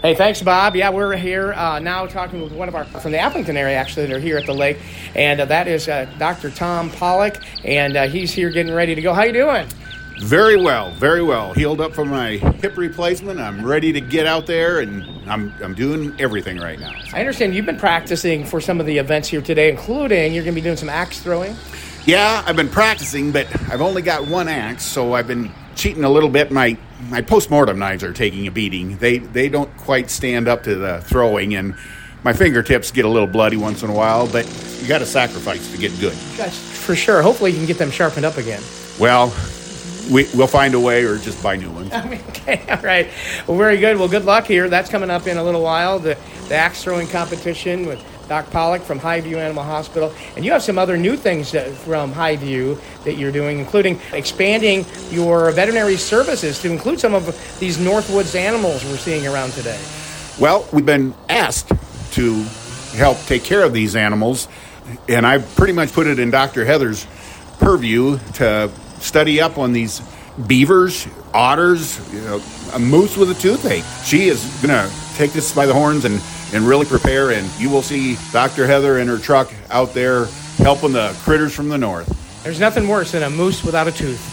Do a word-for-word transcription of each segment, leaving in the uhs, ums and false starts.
Hey, thanks, Bob. Yeah, we're here uh, now talking with one of our, from the Appleton area, actually, that are here at the lake, and uh, that is uh, Doctor Tom Pollock, and uh, he's here getting ready to go. How you doing? Very well, very well. Healed up from my hip replacement. I'm ready to get out there, and I'm I'm doing everything right now. I understand you've been practicing for some of the events here today, including you're going to be doing some axe throwing. Yeah, I've been practicing, but I've only got one axe, so I've been cheating a little bit. My my post-mortem knives are taking a beating. They they don't quite stand up to the throwing, and my fingertips get a little bloody once in a while, but you got to sacrifice to get good. Gosh, for sure. Hopefully you can get them sharpened up again. Well, we, we'll find a way, or just buy new ones. Okay, all right. Well, very good. Well, good luck here. That's coming up in a little while, the, the axe throwing competition with Doc Pollock from Highview Animal Hospital. And you have some other new things that, from Highview that you're doing, including expanding your veterinary services to include some of these Northwoods animals we're seeing around today. Well, we've been asked to help take care of these animals, and I've pretty much put it in Doctor Heather's purview to study up on these beavers, otters, you know, a moose with a toothache. She is going to take this by the horns and, and really prepare, and you will see Doctor Heather in her truck out there helping the critters from the north. There's nothing worse than a moose without a tooth.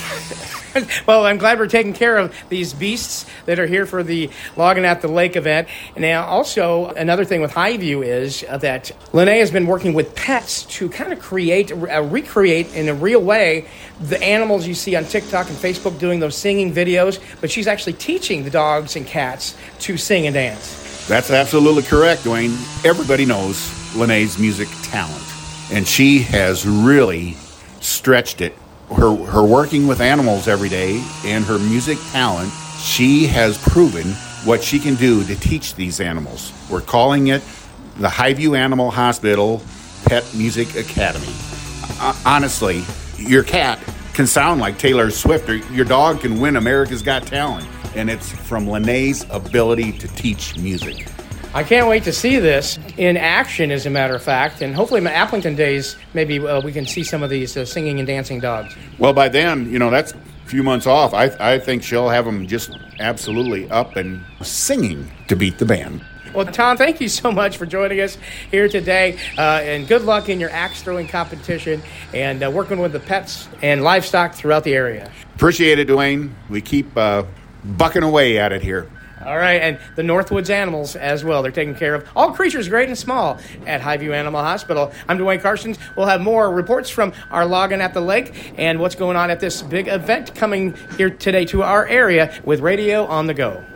Well, I'm glad we're taking care of these beasts that are here for the Logging at the Lake event. And now also another thing with Highview is that Lene has been working with pets to kind of create, uh, recreate in a real way the animals you see on TikTok and Facebook doing those singing videos, but she's actually teaching the dogs and cats to sing and dance. That's absolutely correct, Dwayne. Everybody knows Lene's music talent, and she has really stretched it. Her her working with animals every day and her music talent, she has proven what she can do to teach these animals. We're calling it the Highview Animal Hospital Pet Music Academy. Uh, honestly, your cat can sound like Taylor Swift, or your dog can win America's Got Talent, and it's from Lene's ability to teach music. I can't wait to see this in action, as a matter of fact, and hopefully in my Appleton days, maybe uh, we can see some of these uh, singing and dancing dogs. Well, by then, you know, that's a few months off. I I think she'll have them just absolutely up and singing to beat the band. Well, Tom, thank you so much for joining us here today, uh, and good luck in your axe throwing competition and uh, working with the pets and livestock throughout the area. Appreciate it, Dwayne. We keep uh, bucking away at it here. All right, and the Northwoods animals as well. They're taken care of. All creatures, great and small, at Highview Animal Hospital. I'm Dwayne Carstens. We'll have more reports from our Logging at the Lake and what's going on at this big event coming here today to our area with Radio on the Go.